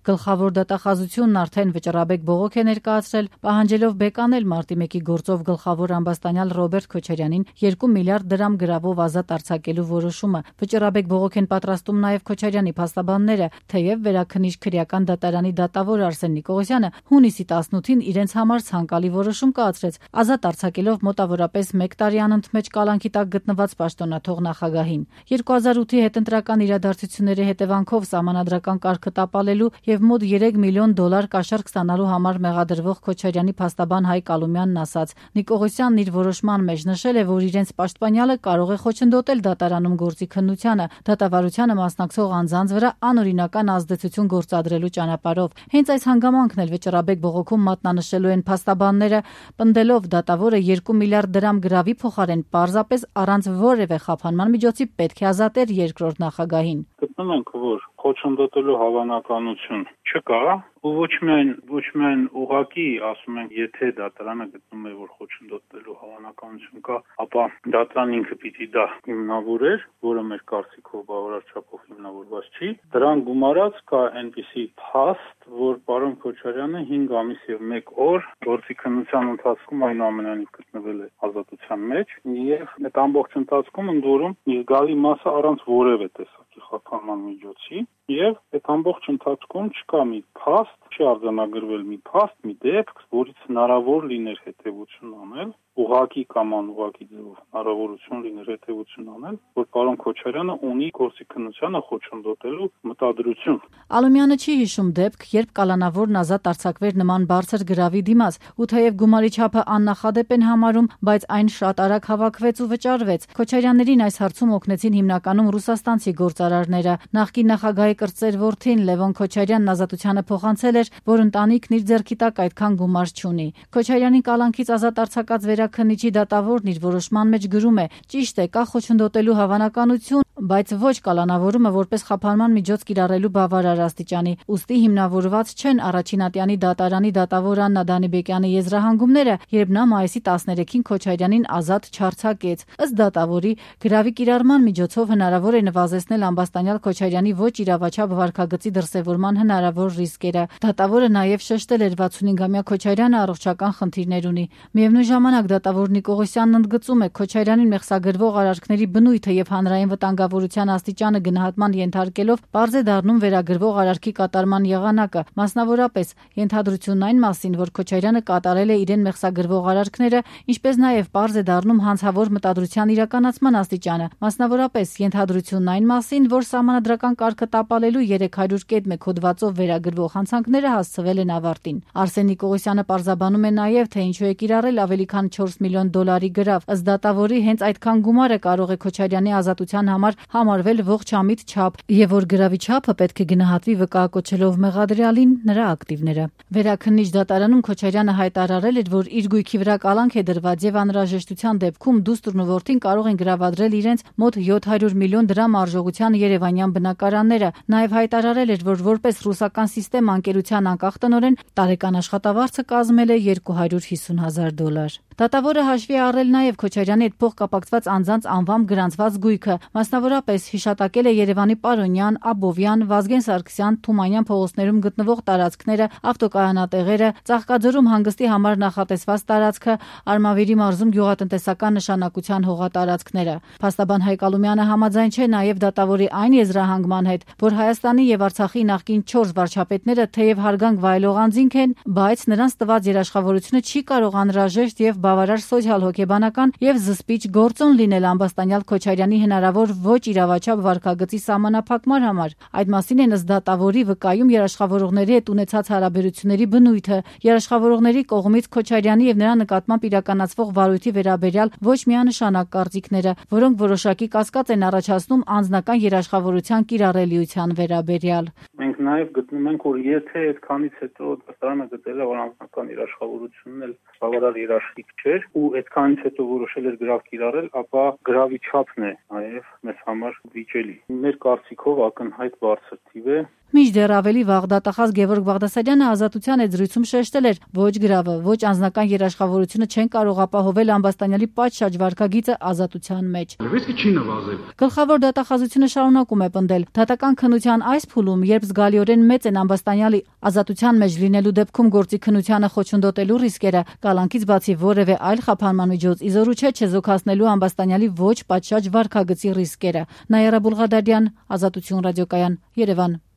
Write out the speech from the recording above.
Գլխավոր դատախազությունն արդեն վճռաբեկ բողոք է ներկայացրել, պահանջելով բեկանել մարտի 1-ի գործով գլխավոր ամբաստանյալ Ռոբերտ Քոչարյանին 2 միլիարդ դրամ գրավով ազատ արձակելու որոշումը։ Վճռաբեկ բողոք են պատրաստում նաև Քոչարյանի փաստաբանները, թեև Վերաքննիչ քրեական դատարանի դատավոր Արսեն Նիկողոսյանը հունիսի 18-ին իրենց համար ցանկալի որոշում կայացրեց, ազատ արձակելով մոտավորապես 1 տարի անընդմեջ կալանքի տակ գտնված պաշտոնաթող նախագահին։ 2008-ի հետընտրական իրադարձությունների հետևանքով սահմանադրական կարգը տապալելու եւ մոտ 3 միլիոն դոլար կաշառք ստանալու համար մեղադրվող Քոչարյանի փաստաբան Հայկ Ալումյանն ասաց. Նիկողոսյանն իր որոշման մեջ նշել է, որ իրենց պաշտպանյալը կարող է խոչընդոտել դատարանում գործի քննությանը, դատավարությանը մասնակցող անձանց վրա անօրինական ազդեցություն գործադրելու ճանապարհով։ Հենց այս հանգամանքն էլ վճռաբեկ բողոքում մատնանշելու են փաստաբանները, պնդելով դատավորը 2 միլիարդ դրամ գրավի փոխարեն պարզապես առանց որևէ խափանման միջոցի պետք է ազատեր երկրորդ նախագահին։ Գտնում ենք, որ խոչընդոտելու հավանականություն չկա, ու ոչ միայն ուղղակի ասում ենք, եթե դատարանը գտնում է, որ խոչընդոտելու հավանականություն կա, ապա դատարանն ինքը պիտի դա հիմնավորեր, որը մեր կարծիքով բավարար չափով հիմնավորված չի։ Դրան գումարած կա այնպիսի փաստ, որ պարոն Քոչարյանը 5 ամիս եւ 1 օր գործի քննության ընթացքում այնուամենայնիվ գտնվել է ազատության մեջ եւ այդ ամբողջ ընթացքում ընդ որում մի զգալի մասը առանց որևէ տեսակի խափանման միջոցի եւ այդ ամբողջ ընթացքում չկա մի փաստ, չի արձանագրվել մի փաստ, մի դեպք, որից հնարավոր լիներ հետևություն անել, ուղղակի կամ անուղղակի ձևով հնարավորություն լիներ հետևություն անել, որ պարոն Քոչարյանը ունի գործի քննությանը խոչընդոտելու մտադրություն։ Ալումյանը չի հիշում դեպք, երբ կալանավորն ազատ արձակվեր նման բարձր գրավի դիմաց, ու թեև գումարի չափը աննախադեպ են համարում, բայց այն շատ արագ հավաքվեց ու վճարվեց։ Քոչարյաններին այս հարցում օգնեցին հիմնականում ռուսաստանցի գործարարները։ Նախկին նախագահի կրտսեր որդին Լևոն Քոչարյանն ազատությանը փոխանցել էր, որ ընտանիքն իր ձեռքի տակ այդքան գումար չունի։ Քոչարյանին կալանքից ազատ արձակած Վերաքննիչի դատավորն իր որոշման մեջ գրում է. ճիշտ է, կա խոչընդոտելու հավանականություն, բայց ոչ կալանավորումը որպես խափանման միջոց կիրառելու բավարար աստիճանի։ Ուստի հիմնավորված չեն Առաջինատյանի դատարանի դատավոր Աննա Դանիբեկյանի եզրահանգումները, երբ նա մայիսի 13-ին Քոչարյանին ազատ չարձակեց։ Ըստ դատավորի, գրավի կիրառման միջոցով հնարավոր է նվազեցնել ամբաստանյալ Քոչարյանի ոչ իրավաչափ վարքագծի դրսևորման հնարավոր ռիսկերը։ Դատավորը նաև շեշտել էր 65-ամյա Քոչարյանը առողջական խնդիրներ ունի։ Միևնույն ժամանակ դատավոր Նիկողոսյանն ընդգծում է Քոչարյանին մեղսագրվող արարքների բնույթը եւ հանրային վտանգավորության աստիճանը գնահատման ենթարկելով պարզ է դառնում վերագրվող արարքի կատարման եղանակը, մասնավորապես ենթադրությունն այն մասին, որ Քոչարյանը կատարել է իրեն մեղսագրվող արարքները, ինչպես նաև պարզ է դառնում հանցավոր մտադրության իրականացման աստիճանը, մասնավորապես ենթադրությունն այն մասին, որ սահմանադրական կարգը տապալելու 300 կետմեկ հոդվածով վերագրվող հանցանքները հասցվել են ավարտին։ Արսեն Նիկողոսյանը պարզաբանում է նաև, թե ինչու է կիրառել ավելի քան 4 միլիոն դոլարի գրավ։ Ըստ դատավորի, հենց այդքան գումարը կարող է Քոչարյանի ազատության համար համարվել ողջամիտ չափ, եւ որ գրավի չափը պետք է գնահատվի վկայակոչելով մեղադրյալին, նրա ակտիվները։ Վերաքննիչ դատարանում Քոչարյանը հայտարարել էր, որ իր գույքի վրա կալանք է դրված եւ անհրաժեշտության դեպքում դուստրն ու որդին կարող են գրավադրել իրենց մոտ 700 միլիոն դրամ արժողության երևանյան բնակարանները։ Նաեւ հայտարարել էր, որ որպես ռուսական սիստեմա անկերության անկախ տնօրեն տարեկան աշխատավարձը կազմել է $250,000։ Դատավորը հաշվի է առել նաև Քոչարյանի հետ փող կապակցված անձանց անվամբ գրանցված գույքը, մասնավորապես հիշատակել է Երևանի Պարոնյան, Աբովյան, Վազգեն Սարգսյան, Թումանյան փողոցներում գտնվող տարածքները, ավտոկայանատեղերը, Ծաղկաձորում հանգստի համար նախատեսված տարածքը, Արմավիրի մարզում գյուղատնտեսական նշանակության հողատարածքները։ Փաստաբան Հայկ Ալումյանը համաձայն չէ նաև դատավորի այն եզրահանգման հետ, որ Հայաստանի եւ Արցախի նախկին 4 վարչապետները թեև հարգանք վայելող անձինք են, բայց նրանց տված երաշխավորությունը չի կարող անհրաժեշտ եւ բավարար սոցիալ-հոգեբանական եւ զսպիչ գործոն լինել ամբաստանյալ Քոչարյանի հնարավոր ոչ իրավաչափ վարքագծի սահմանափակման համար։ Այդ մասին են ըստ դատավորի վկայում երաշխավորողների հետ ունեցած հարաբերությունների բնույթը, երաշխավորողների կողմից Քոչարյանի եւ նրա նկատմամբ իրականացվող վարույթի վերաբերյալ ոչ միանշանակ կարծիքները, որոնք որոշակի կասկած են առաջացնում անձնական երաշխավորության կիրառելիության վերաբերյալ։ Մենք նաեւ գտնում ենք, որ եթե այդքանից հետո դատարանը գտել է, որ անձնական երաշխավորությունն էլ բավարար երաշխիք չէր ու այդքանից հետո որոշել էր գրավ կիրառել, ապա գրավի չափն է նաև մեզ համար վիճելի։ Մեր կարծիքով ակնհայտ բարձր թիվ է։ Մինչդեռ ավելի վաղ դատախազ Գևորգ Բաղդասարյանը ազատության այդ զրույցում շեշտել էր, ոչ գրավը, ոչ անձնական երաշխավորությունը չեն կարող ապահովել ամբաստանյալի պատշաճ վարքագիծը ազատության մեջ։ Գլխավոր դատախազությունը շարունակում է պնդել. դատական քննության այս փուլում, երբ զգալիորեն մեծ են ամբաստանյալի ազատության մեջ լինելու դեպքում գործի քննությանը խոչընդոտելու ռիսկերը, կալանքից բացի որևէ այլ խափանման միջոց իզորու չէ չեզոքացնելու ամբաստանյալի ոչ պատշաճ վարքագծի ռիսկերը։ Նայարա Բուլղադարյան, Ազատություն ռադիոկայան, Երևան։